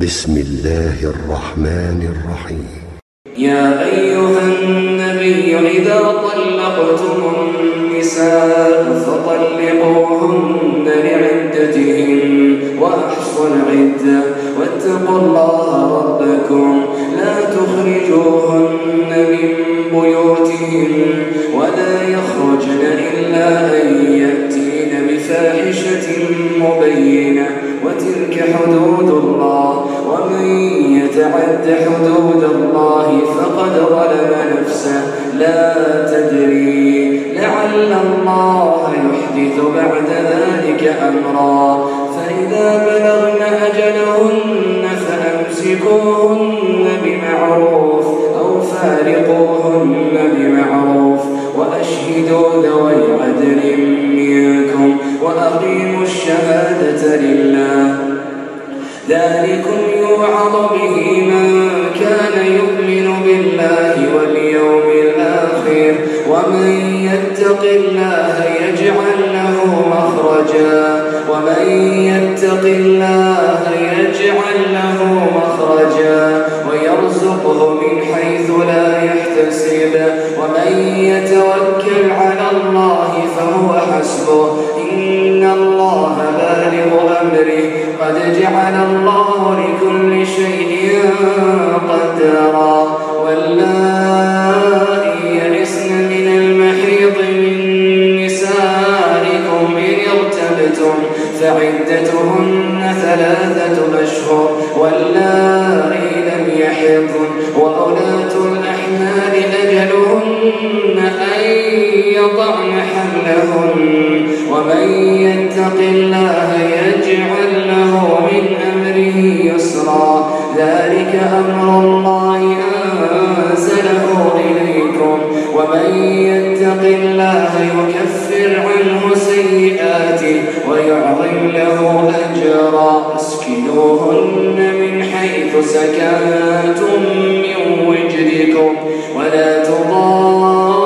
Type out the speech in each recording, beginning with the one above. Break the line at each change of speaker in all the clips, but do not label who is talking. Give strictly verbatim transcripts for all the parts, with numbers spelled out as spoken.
بسم الله الرحمن الرحيم.
يا أيها النبي إذا طلقتم النساء فطلقوهن لعدتهن وأحصوا العدة واتقوا الله ربكم لا تخرجوهن من بيوتهن ولا يخرجن إلا أن يأتين بفاحشة مبينة وتلك حدود الله ومن يتعد حدود الله فقد ظلم نفسه لا تدري لعل الله يحدث بعد ذلك أمرا فإذا بلغن أجلهن فأمسكوهن بمعروف أو فارقوهن بمعروف وأشهدوا ذوي عدل منكم وأقيموا الشهادة لله ذلكم يوعظ به من كان يؤمن بالله واليوم الآخر ومن يتق الله يجعل له مخرجا ومن يتق الله يجعل له مخرجا ويرزقه من حيث لا يحتسب ومن يتوكل على الله فهو حسبه إن الله بالغ أمره قد جعل الله لكل شيء قدرا واللائي يئسن من المحيض من نسائكم إن ارتبتم فعدتهن ثلاثة أشهر واللائي لم يحضن وأولاة الأحمال أجلهن أن يضعن حملهن ومن يتق الله يجعل له من أمره يسرا ذلك أمر الله أنزله إليكم ومن يتق الله يكفر عنه سيئاته ويعظم له أجرا اسكنوهن من حيث سكنتم من وجدكم ولا تضاروهن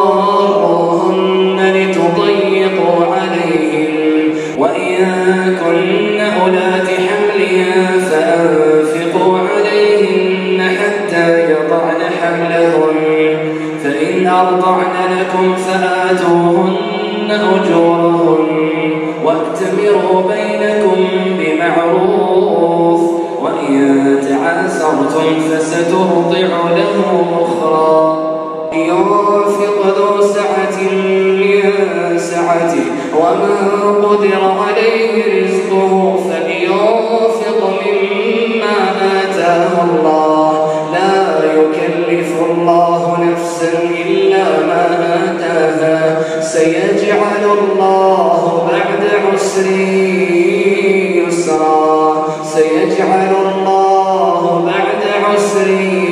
لتضيقوا عليهن وإن كن أولات حمل فأنفقوا عليهن حتى يضعن حملهن فإن أرضعن لكم فآتوهن أجورهن وأتمروا بينكم بمعروف وإن تعاسرتم فسترضع له أخرى ينفق ذو سعة من سعته ومن قدر عليه رزقه فلينفق مما آتاه الله لا يكلف الله نفسا إلا ما آتاها سيجعل الله بعد عسر يسرا سيجعل الله بعد عسر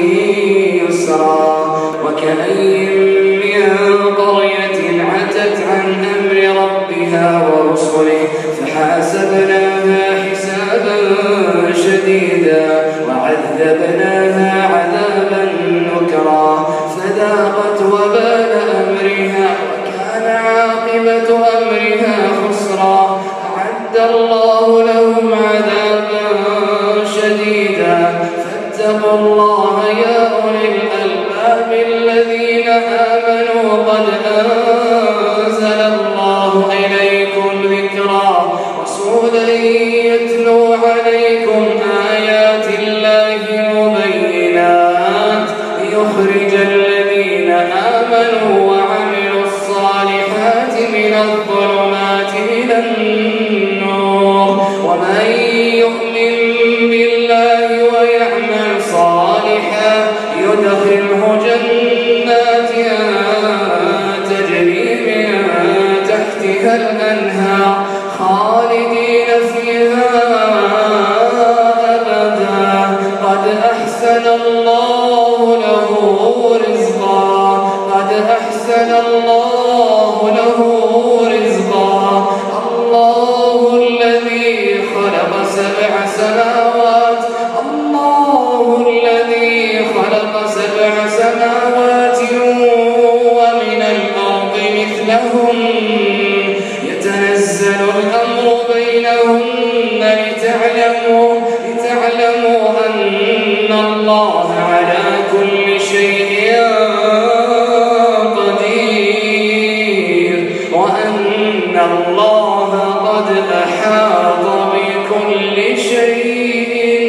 يسرا وكأين من قرية عتت عن أمر ربها ورسله فحاسبناها حسابا شديدا وعذبناها عذابا نكرا فذاقت وبال أمرها وكان عاقبة أمرها خسرا أعد الله لهم عذابا شديدا فاتقوا الله يا أولي الألباب الذين آمنوا قد أنزل الله إليكم ذكرا رسولا يتلو عليكم آيات الله مبينات ليخرج الذين آمنوا وعملوا الصالحات من الظلمات إلى النور ومن يؤمن بالله ويعمل صالحا يدخله جنات تجري من تحتها الأنهار خالدين فيها أبدا قد أحسن الله له رزقا قد أحسن الله له رزقا الله الذي خلق سبع سماوات الله الذي خلق سبع سماوات ومن الأرض مثلهم يتنزل الأمر بينهن لتعلموا لتعلموا أن أن الله على كل شيء قدير وأن الله قد أحاط بكل شيء